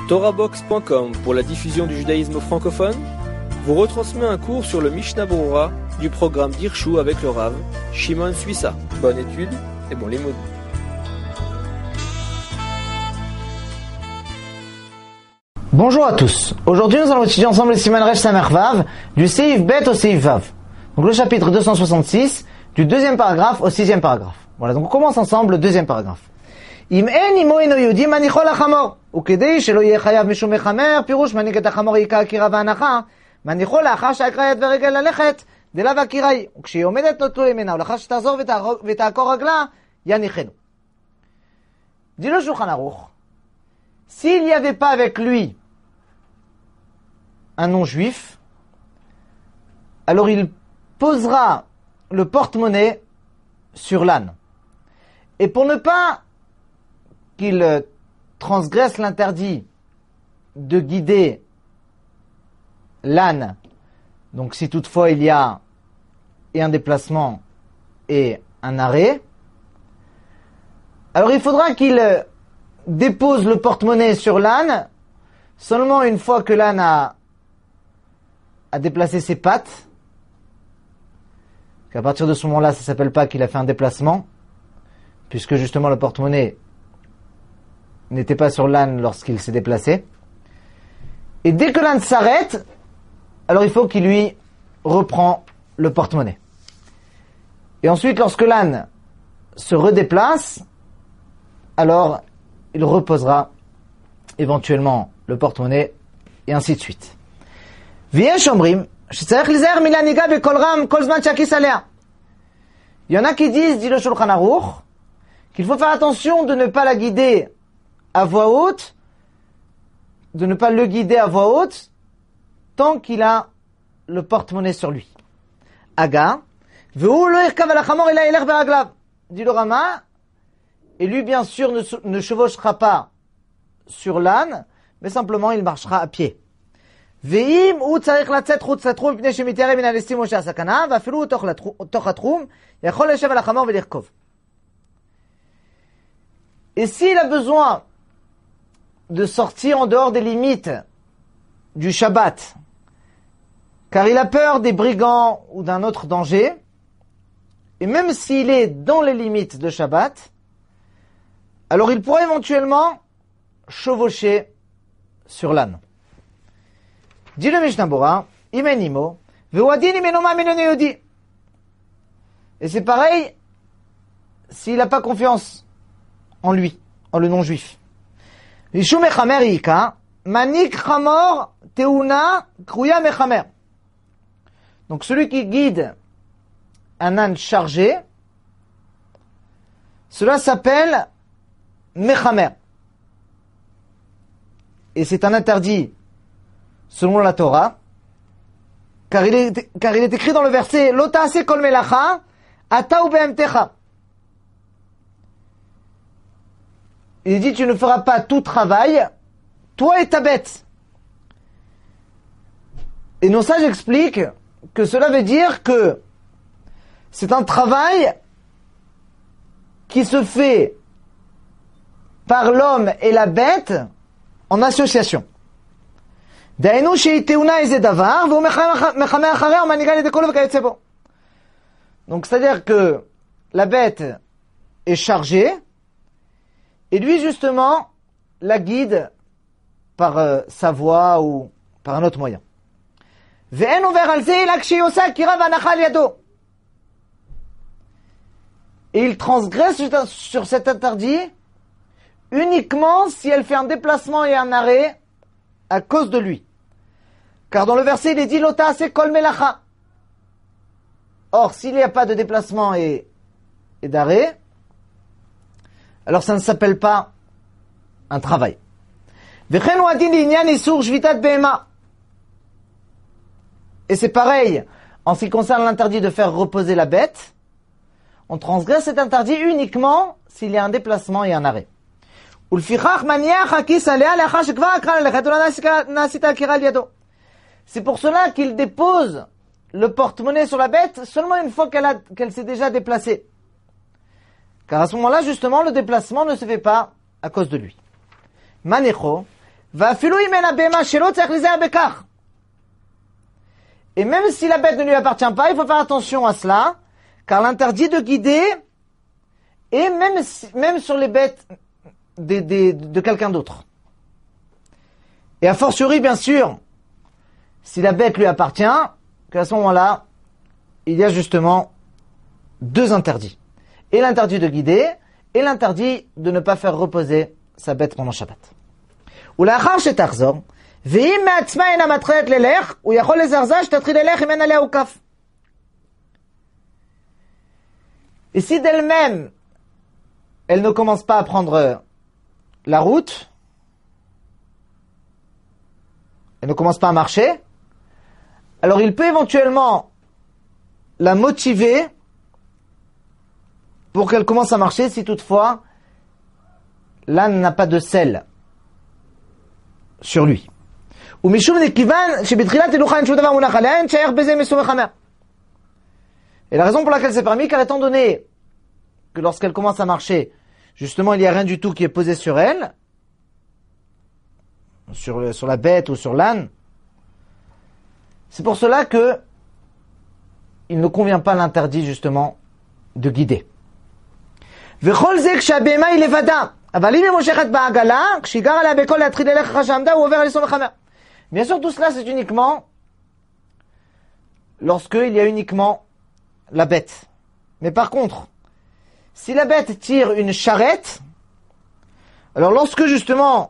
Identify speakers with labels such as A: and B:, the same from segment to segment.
A: TorahBox.com pour la diffusion du judaïsme francophone vous retransmet un cours sur le Mishnah Berurah du programme d'Hirshu avec le Rav Shimon Suissa. Bonne étude et bon limoud.
B: Bonjour à tous. Aujourd'hui, nous allons étudier ensemble le Siman Resh Samer Vav du Seif Bet au Seif Vav. Donc le chapitre 266 du deuxième paragraphe au sixième paragraphe. Voilà, donc on commence ensemble le deuxième paragraphe. Im en imo eno yodi manicho lachamor ukidei shelo yeh chayav mishum mechamer pirush manik et achamor yika akira v'anacha manicho לאחר שהקרא יד ורגל ללכת דלה והקיראי וכשהיא עומדת נוטלו ימינה ולאחר שתחזור ותעקור רגלה יניחנו. Dit le Shulchan Aruch, s'il n'y avait pas avec lui un non-juif, alors il posera le porte-monnaie sur l'âne. Et pour ne pas qu'il transgresse l'interdit de guider l'âne, donc si toutefois il y a et un déplacement et un arrêt, alors il faudra qu'il dépose le porte-monnaie sur l'âne seulement une fois que l'âne a déplacé ses pattes, qu'à partir de ce moment-là, ça ne s'appelle pas qu'il a fait un déplacement, puisque justement le porte-monnaie n'était pas sur l'âne lorsqu'il s'est déplacé. Et dès que l'âne s'arrête, alors il faut qu'il lui reprend le porte-monnaie. Et ensuite, lorsque l'âne se redéplace, alors il reposera éventuellement le porte-monnaie, et ainsi de suite. ויש אומרים שצריך להיזהר מלהנהיגה בקול רם כל זמן שהכיס עליה. Il y en a qui disent, dit le Shulchan Aruch, qu'il faut faire attention de ne pas la guider à voix haute, de ne pas le guider à voix haute, tant qu'il a le porte-monnaie sur lui. Aga, והוא לא ירכב על החמור אלא ילך ברגליו. Dit le Rama, et lui bien sûr ne chevauchera pas sur l'âne, mais simplement il marchera à pied. ואם הוא צריך לצאת חוץ לתחום מפני שמתיירא מן הליסטים או שהסכנה, ואפילו תוך התחום, יכול לשבת על החמור ולרכוב. Et s'il a besoin de sortir en dehors des limites du Shabbat, car il a peur des brigands ou d'un autre danger, et même s'il est dans les limites de Shabbat, alors il pourra éventuellement chevaucher sur l'âne. Dit le Mishnah Berurah, imenimo, ve'uadin imenu ma'aminu yehudi. Et c'est pareil s'il n'a pas confiance en lui, en le non-juif. Mishum mechamer yika, manik chamor teuna kruya mechamer. Donc celui qui guide un âne chargé, cela s'appelle mechamer. Et c'est un interdit selon la Torah, car il est écrit dans le verset Lo ta'aseh kol melacha ata u'behemtecha. Il dit tu ne feras pas tout travail, toi et ta bête. Et nos sages expliquent que cela veut dire que c'est un travail qui se fait par l'homme et la bête en association. דהיינו שהיא טעונה איזה דבר, והוא מחמה אחריה ומנהיגה לידי כולו וכיוצא בו. Donc c'est-à-dire que la bête est chargée, et lui justement la guide par sa voix ou par un autre moyen. ואין עובר על זה אלא כשהיא עושה עקירה והנחה על ידו. Et il transgresse sur cet interdit uniquement si elle fait un déplacement et un arrêt à cause de lui. Car dans le verset, il est dit, Lo ta'aseh kol melacha. Or, s'il n'y a pas de déplacement et d'arrêt, alors ça ne s'appelle pas un travail. V'chen hu adin li'inyan isur shvitat behema. Et c'est pareil, en ce qui concerne l'interdit de faire reposer la bête, on transgresse cet interdit uniquement s'il y a un déplacement et un arrêt. ולפיכך מניח הכיס עליה לאחר שכבר עקרה ללכת ולא נעשית עקירה על ידו. C'est pour cela qu'il dépose le porte-monnaie sur la bête seulement une fois qu'elle s'est déjà déplacée. Car à ce moment-là, justement, le déplacement ne se fait pas à cause de lui. Manecho, Et même si la bête ne lui appartient pas, il faut faire attention à cela, car l'interdit de guider est même sur les bêtes de quelqu'un d'autre. Et a fortiori, bien sûr, si la bête lui appartient, qu'à ce moment-là, il y a justement deux interdits. Et l'interdit de guider, et l'interdit de ne pas faire reposer sa bête pendant Shabbat. ולאחר שתחזור, ואם מעצמה אינה מתחילת ללך, הוא יכול לזרזה שתתחיל ללך אם אין עליה עוקף. Et si d'elle-même, elle ne commence pas à prendre la route, elle ne commence pas à marcher, alors il peut éventuellement la motiver pour qu'elle commence à marcher si toutefois l'âne n'a pas de selle sur lui. Et la raison pour laquelle c'est permis, car étant donné que lorsqu'elle commence à marcher, justement il n'y a rien du tout qui est posé sur elle, sur la bête ou sur l'âne, c'est pour cela que il ne convient pas l'interdit justement de guider. Bien sûr, tout cela, c'est uniquement lorsqu'il y a uniquement la bête. Mais par contre, si la bête tire une charrette, alors lorsque justement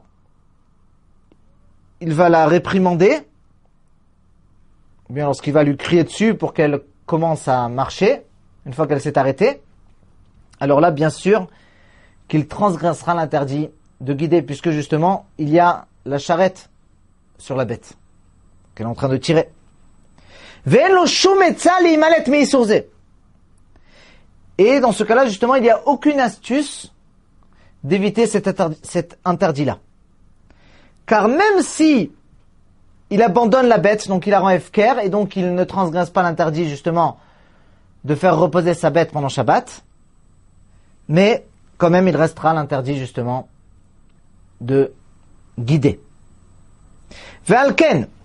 B: il va la réprimander, ou bien lorsqu'il va lui crier dessus pour qu'elle commence à marcher, une fois qu'elle s'est arrêtée, alors là, bien sûr, qu'il transgressera l'interdit de guider, puisque justement, il y a la charrette sur la bête qu'elle est en train de tirer. Et dans ce cas-là, justement, il n'y a aucune astuce d'éviter cet interdit-là. Car même si il abandonne la bête, donc il la rend efker, et donc il ne transgresse pas l'interdit, justement, de faire reposer sa bête pendant Shabbat, mais quand même il restera l'interdit justement de guider. C'est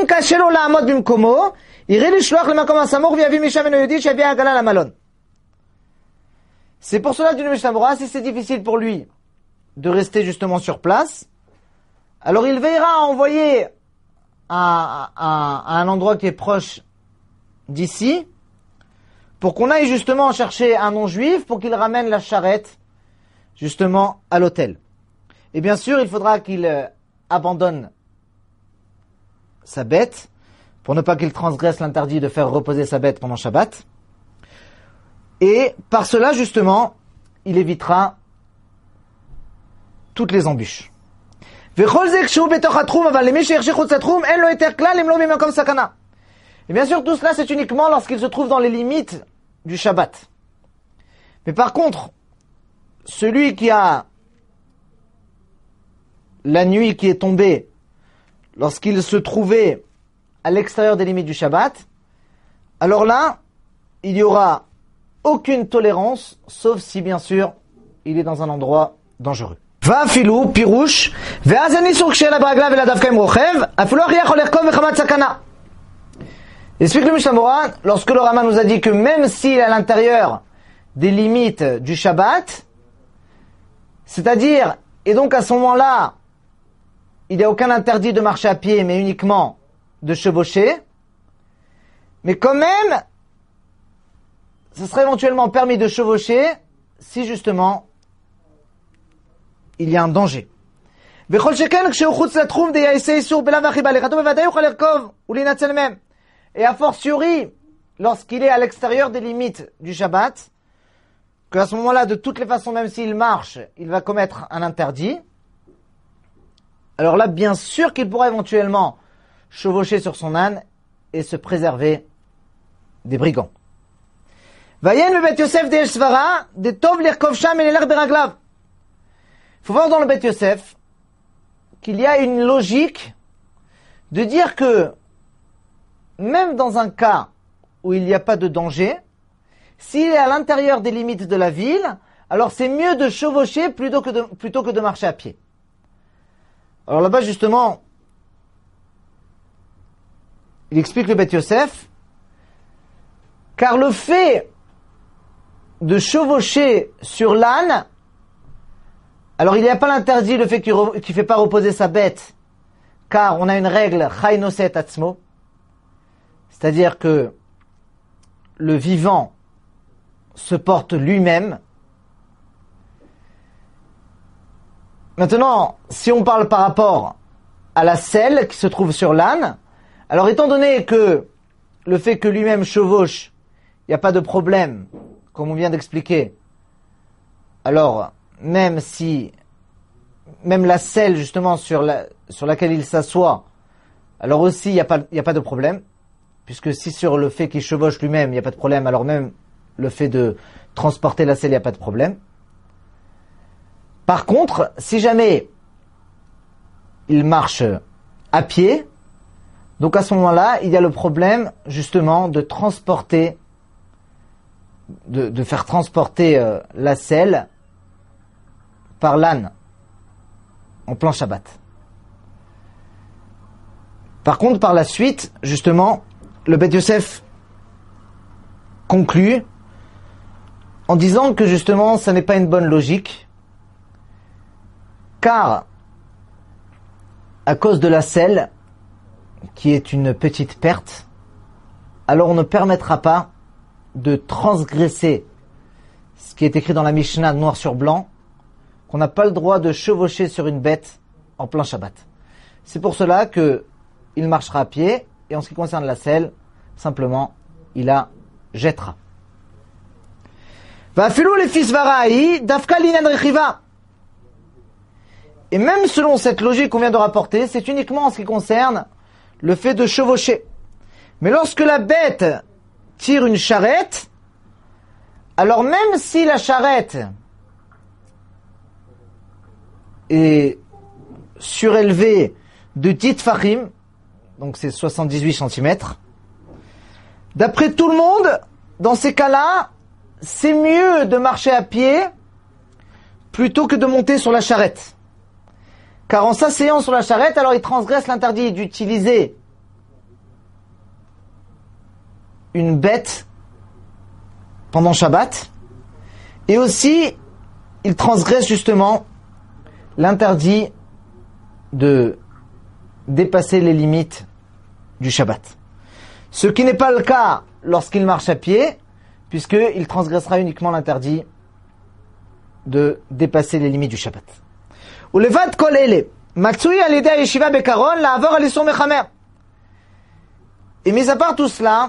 B: pour cela d'une Mishnah Berurah, si c'est difficile pour lui de rester justement sur place, alors il veillera à envoyer à un endroit qui est proche d'ici, pour qu'on aille justement chercher un non-juif pour qu'il ramène la charrette justement à l'hôtel. Et bien sûr, il faudra qu'il abandonne sa bête pour ne pas qu'il transgresse l'interdit de faire reposer sa bête pendant Shabbat. Et par cela, justement, il évitera toutes les embûches. Et bien sûr, tout cela, c'est uniquement lorsqu'il se trouve dans les limites du Shabbat. Mais par contre, celui qui a la nuit qui est tombée, lorsqu'il se trouvait à l'extérieur des limites du Shabbat, alors là, il n'y aura aucune tolérance, sauf si, bien sûr, il est dans un endroit dangereux. ואפילו פירוש, ואז אין איסור כשיהיה לה ברגליו אלא דווקא עם רוכב, אפילו אחי יכול לרכוב מחמת סכנה. Explique le Mishnah Berurah, lorsque le Rama nous a dit que même s'il est à l'intérieur des limites du Shabbat, c'est-à-dire, et donc à ce moment-là, il n'y a aucun interdit de marcher à pied, mais uniquement de chevaucher, mais quand même, ce serait éventuellement permis de chevaucher si justement il y a un danger. Et a fortiori, lorsqu'il est à l'extérieur des limites du Shabbat, qu'à ce moment-là, de toutes les façons, même s'il marche, il va commettre un interdit, alors là, bien sûr qu'il pourra éventuellement chevaucher sur son âne et se préserver des brigands. Il faut voir dans le Beth Yosef qu'il y a une logique de dire que même dans un cas où il n'y a pas de danger, s'il est à l'intérieur des limites de la ville, alors c'est mieux de chevaucher plutôt que de marcher à pied. Alors là-bas, justement, il explique le Beth Yosef, car le fait de chevaucher sur l'âne, alors il n'y a pas l'interdit, le fait qu'il ne fait pas reposer sa bête, car on a une règle, Chai noset atzmo, c'est-à-dire que le vivant se porte lui-même. Maintenant, si on parle par rapport à la selle qui se trouve sur l'âne, alors étant donné que le fait que lui-même chevauche, il n'y a pas de problème, comme on vient d'expliquer, alors même la selle justement sur laquelle il s'assoit, alors aussi il n'y a pas de problème, puisque si sur le fait qu'il chevauche lui-même il n'y a pas de problème, alors même le fait de transporter la selle il n'y a pas de problème. Par contre, si jamais il marche à pied, donc à ce moment-là, il y a le problème justement de transporter, de faire transporter la selle par l'âne en plein Shabbat. Par contre, par la suite, justement, le Beth Yosef conclut en disant que justement, ça n'est pas une bonne logique, car à cause de la selle, qui est une petite perte, alors on ne permettra pas de transgresser ce qui est écrit dans la Mishnah noir sur blanc, qu'on n'a pas le droit de chevaucher sur une bête en plein Shabbat. C'est pour cela que il marchera à pied, et en ce qui concerne la selle, simplement, il la jettera. Va'afilu lefis varahi dafka linan rechiva. Et même selon cette logique qu'on vient de rapporter, c'est uniquement en ce qui concerne le fait de chevaucher. Mais lorsque la bête tire une charrette, alors même si la charrette est surélevée de 10 tfachim, donc c'est 78 cm, d'après tout le monde, dans ces cas-là, c'est mieux de marcher à pied plutôt que de monter sur la charrette. Car en s'asseyant sur la charrette, alors il transgresse l'interdit d'utiliser une bête pendant Shabbat. Et aussi, il transgresse justement l'interdit de dépasser les limites du Shabbat. Ce qui n'est pas le cas lorsqu'il marche à pied, puisqu'il transgressera uniquement l'interdit de dépasser les limites du Shabbat. ולבד כל אלה, מצוי על ידי הישיבה בקרון לעבור על איסור מחמר. Et mis à part tout cela,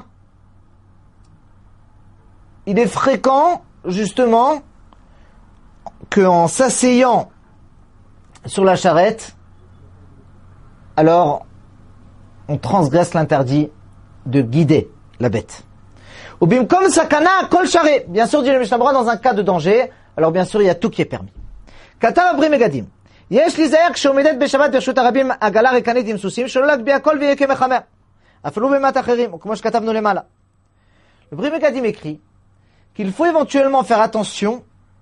B: il est fréquent, justement, qu'en s'asseyant sur la charrette, alors, on transgresse l'interdit de guider la bête. Ou bim comme sakana kol charret. Bien sûr, dit le Mishnah Berurah, dans un cas de danger, alors bien sûr, il y a tout qui est permis. Katav abri megadim. יש להיזהר כשעומדת בשבת ברשות הרבים עגלה ריקנית עם סוסים שלא להגביה הכל ויהיה כמחמר אפילו במעט אחרים או כמו שכתבנו למעלה. Le Bri Megadim écrit qu'il faut éventuellement faire attention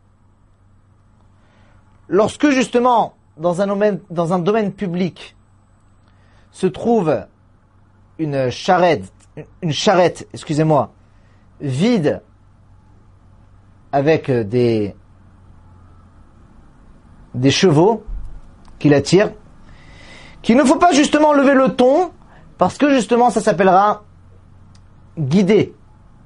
B: lorsque justement dans un domaine public se trouve une charrette vide avec des chevaux qui la tirent, qu'il ne faut pas justement lever le ton, parce que justement ça s'appellera guider.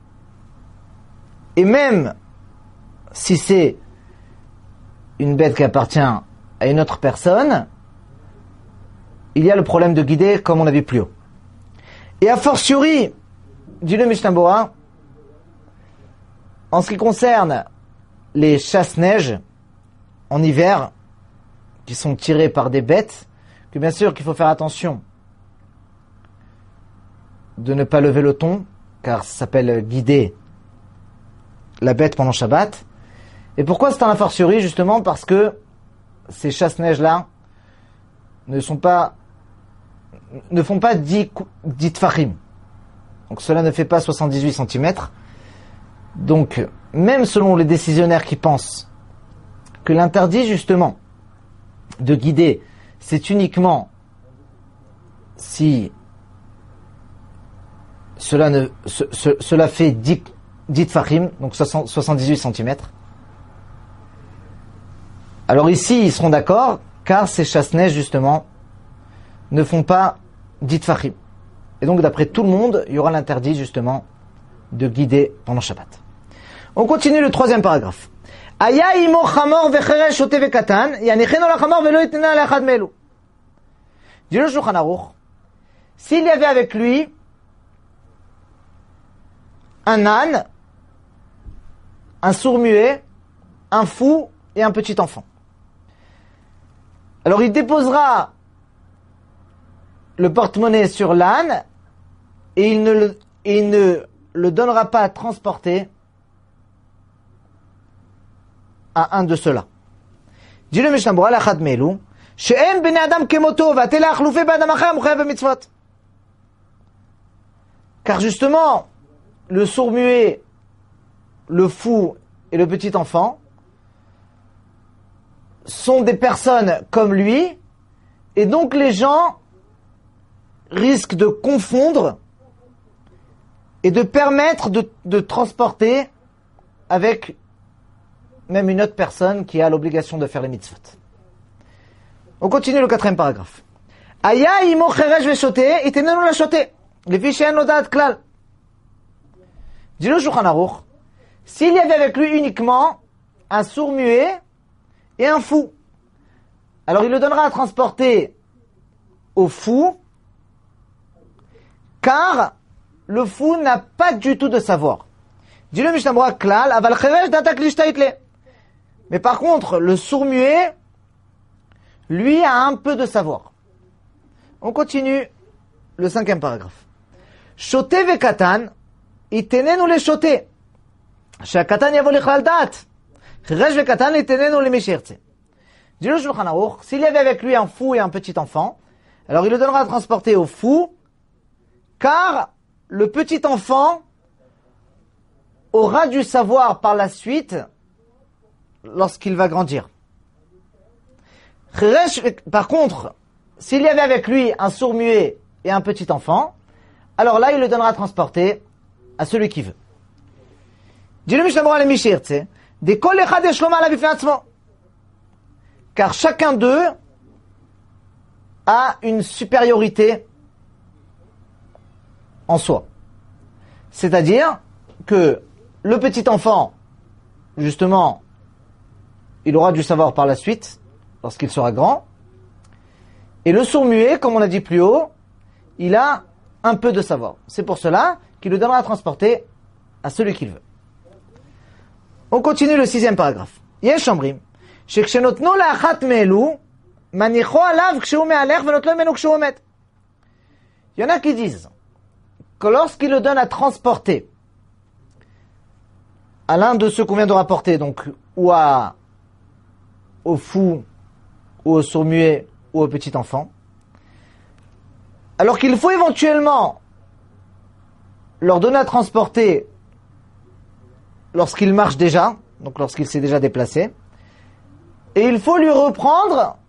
B: Et même si c'est une bête qui appartient à une autre personne, il y a le problème de guider comme on a vu plus haut. Et a fortiori, dit le Mishnah Berurah, en ce qui concerne les chasse-neige en hiver, qui sont tirés par des bêtes, que bien sûr qu'il faut faire attention de ne pas lever le ton, car ça s'appelle guider la bête pendant Shabbat. Et pourquoi c'est un a fortiori? Justement parce que ces chasse-neige-là ne font pas 10 tfachim. Donc cela ne fait pas 78 cm. Donc, même selon les décisionnaires qui pensent que l'interdit justement de guider, c'est uniquement si cela fait 10 tfachim, donc 78 cm. Alors ici, ils seront d'accord, car ces chasse-neige, justement, ne font pas 10 tfachim. Et donc, d'après tout le monde, il y aura l'interdit, justement, de guider pendant Shabbat. On continue le troisième paragraphe. Aya imo chamor vecheresh shote vekatan, yanichenu la chamor velo yitena la echad melu. Dit le Shulchan Aruch, s'il y avait avec lui un âne, un sourd-muet, un fou et un petit enfant. Alors il déposera le porte-monnaie sur l'âne et il ne le donnera pas à transporter à un de ceux-là. Dit le Mishnah Berurah l'achad melu, she'em bnei adam kemoto v'atela achlufe b'adam acher muchayev b'mitzvot. Car justement, le sourd-muet, le fou et le petit enfant sont des personnes comme lui, et donc les gens risquent de confondre et de permettre de transporter avec même une autre personne qui a l'obligation de faire les mitzvot. On continue le quatrième paragraphe. Aya imo cheresh veshote, itenenu la shote, lefi she'en lo da'at klal. Dit le Shulchan Aruch, s'il y avait avec lui uniquement un sourd-muet et un fou, alors il le donnera à transporter au fou, car le fou n'a pas du tout de savoir. Dit le Mishnah Berurah klal, aval cheresh datak lishtaitle. Mais par contre, le sourd-muet, lui, a un peu de savoir. On continue le cinquième paragraphe. Shote vekatan, itenenu le shote. She'akatan yavo lichlal da'at. Cheresh vekatan, itenenu le mishirtze. Dit le Shulchan Aruch, s'il y avait avec lui un fou et un petit enfant, alors il le donnera à transporter au fou, car le petit enfant aura du savoir par la suite lorsqu'il va grandir. Par contre, s'il y avait avec lui un sourd-muet et un petit enfant, alors là, il le donnera à transporter à celui qui veut. Dit le Mishnah Berurah le mishirtze, de kol echad yesh lo ma'ala bifnei atzmo. Car chacun d'eux a une supériorité en soi. C'est-à-dire que le petit enfant, justement, il aura du savoir par la suite, lorsqu'il sera grand. Et le sourd-muet, comme on l'a dit plus haut, il a un peu de savoir. C'est pour cela qu'il le donnera à transporter à celui qu'il veut. On continue le sixième paragraphe. Yesh omrim, shekshenotnu la'achat me'elu, manicho alav kshehu me'alech venotlo mimenu kshehu omed. Il y en a qui disent que lorsqu'il le donne à transporter à l'un de ceux qu'on vient de rapporter, donc ou au fou, ou au sourd-muet, ou au petit enfant, alors qu'il faut éventuellement leur donner à transporter lorsqu'il marche déjà, donc lorsqu'il s'est déjà déplacé, et il faut lui reprendre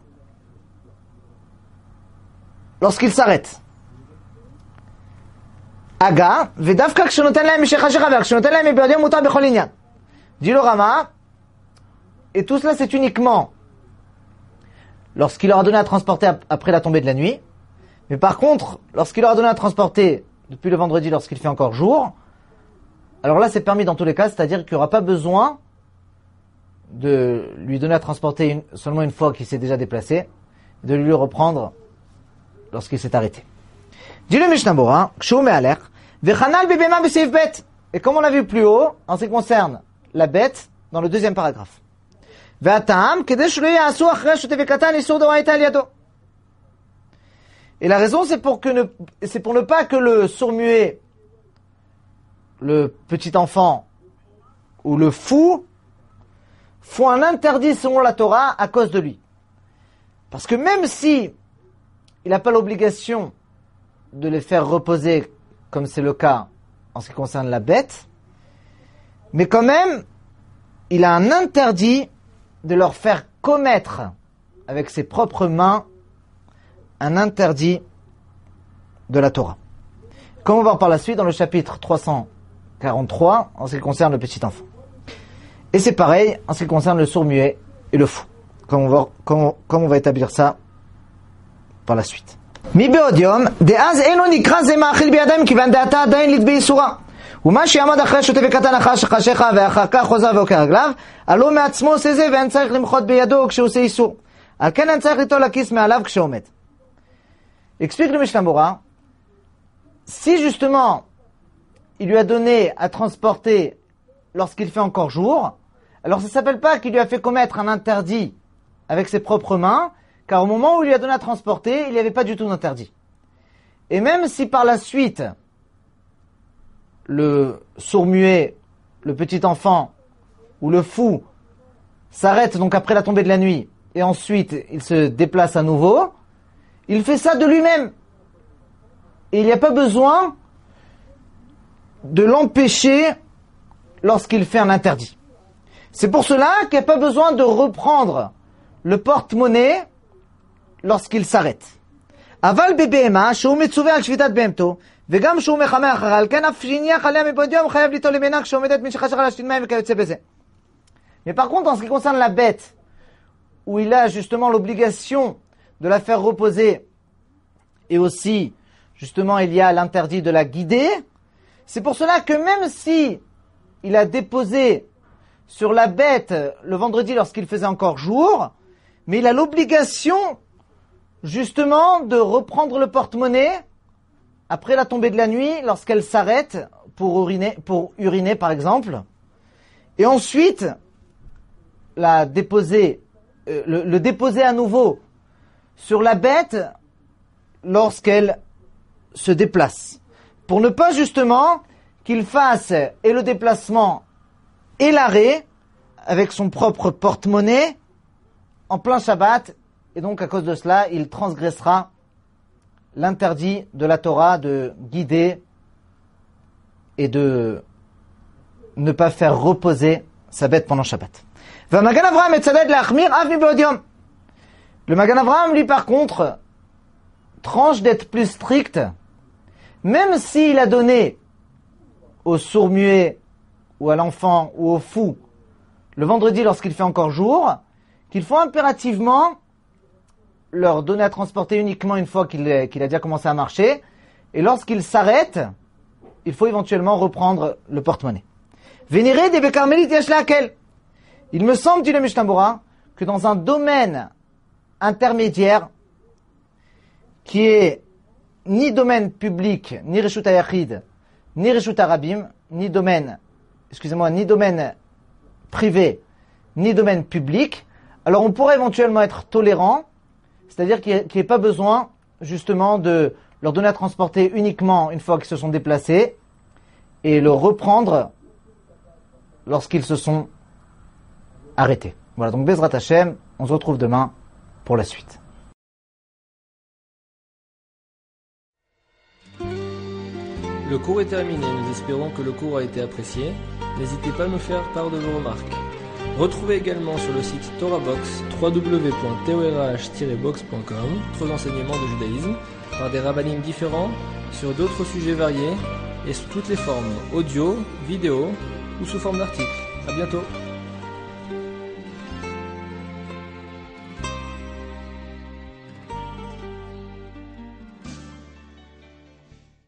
B: lorsqu'il s'arrête. Aga, vedavka kshonoten lahem mishechashira ve'ak kshonoten lahem mebiyodim mutar bechol inyan. Dit le Rama, et tout cela c'est uniquement lorsqu'il leur a donné à transporter après la tombée de la nuit. Mais par contre, lorsqu'il leur a donné à transporter depuis le vendredi lorsqu'il fait encore jour, alors là c'est permis dans tous les cas, c'est-à-dire qu'il n'y aura pas besoin de lui donner à transporter seulement une fois qu'il s'est déjà déplacé, de lui reprendre lorsqu'il s'est arrêté. Dit le Mishnah Berurah, kshehu me'alech, vechanal bebema b'seif bet. Et comme on l'a vu plus haut, en ce qui concerne la bête, dans le deuxième paragraphe. Ve'atam, kedei shelo ya'asu achrei shote vekatan isur d'oraita al yado. Et la raison, c'est pour ne pas que le sourd-muet, le petit enfant ou le fou font un interdit selon la Torah à cause de lui. Parce que même si il n'a pas l'obligation de les faire reposer, comme c'est le cas en ce qui concerne la bête, mais quand même, il a un interdit de leur faire commettre avec ses propres mains un interdit de la Torah. Comme on va voir par la suite dans le chapitre 343 en ce qui concerne le petit enfant. Et c'est pareil en ce qui concerne le sourd-muet et le fou. Comme on va établir ça par la suite. Mi be'odium de'az eno nikra ze ma'achil biyadayim kivan da'ata adayin lit be'isura. ומה שיעמד אחרי שוטה וקטן נחש חשיך ואחר כך חוזר ועוקר רגליו, הלא מעצמו עושה זה ואין צריך למחות בידו כשהוא עושה איסור. על כן אין צריך ליטול לכיס מעליו כשעומד. Explique le Mishnah Bora, si justement il lui a donné à transporter lorsqu'il fait encore jour, alors ça ne s'appelle pas qu'il lui a fait commettre un interdit avec ses propres mains, car au moment où il lui a donné à transporter, il n'y avait pas du tout d'interdit. Et même si par la suite, le sourd-muet, le petit enfant ou le fou s'arrête donc après la tombée de la nuit et ensuite il se déplace à nouveau, il fait ça de lui-même. Et il n'y a pas besoin de l'empêcher lorsqu'il fait un interdit. C'est pour cela qu'il n'y a pas besoin de reprendre le porte-monnaie lorsqu'il s'arrête. Aval bebehema shou metzuve al shvitat behemto וגם שהוא מחמה אחריה, על כן אף שהניח עליה מבעוד יום, חייב ליטול למנה כשעומדת מי שחשך על השתין מים וכיוצא בזה. Mais par contre, en ce qui concerne la bête, où il a justement l'obligation de la faire reposer, et aussi, justement, il y a l'interdit de la guider, c'est pour cela que même si il a déposé sur la bête le vendredi lorsqu'il faisait encore jour, mais il a l'obligation, justement, de reprendre le porte-monnaie après la tombée de la nuit, lorsqu'elle s'arrête pour uriner par exemple, et ensuite le déposer à nouveau sur la bête lorsqu'elle se déplace, pour ne pas justement qu'il fasse et le déplacement et l'arrêt avec son propre porte-monnaie en plein Shabbat, et donc à cause de cela, il transgressera l'interdit de la Torah de guider et de ne pas faire reposer sa bête pendant Shabbat. Le Magan Avraham, lui, par contre, tranche d'être plus strict, même s'il a donné au sourd-muet ou à l'enfant ou au fou le vendredi lorsqu'il fait encore jour, qu'il faut impérativement leur donner à transporter uniquement une fois qu'il a déjà commencé à marcher, et lorsqu'il s'arrête, il faut éventuellement reprendre le porte-monnaie. Vénéré des Bekarmelit Yashlakel. Il me semble, dit le Mishnah Bora, que dans un domaine intermédiaire, qui est ni domaine public, ni Reshut HaYachid, ni Reshut HaRabim, ni domaine privé, ni domaine public, alors on pourrait éventuellement être tolérant, c'est-à-dire qu'il n'y ait pas besoin, justement, de leur donner à transporter uniquement une fois qu'ils se sont déplacés et le reprendre lorsqu'ils se sont arrêtés. Voilà, donc Bezrat Hashem, on se retrouve demain pour la suite.
A: Le cours est terminé, nous espérons que le cours a été apprécié. N'hésitez pas à nous faire part de vos remarques. Retrouvez également sur le site TorahBox www.torah-box.com d'autres enseignements de judaïsme par des rabbinim différents sur d'autres sujets variés et sous toutes les formes audio, vidéo ou sous forme d'articles. À bientôt.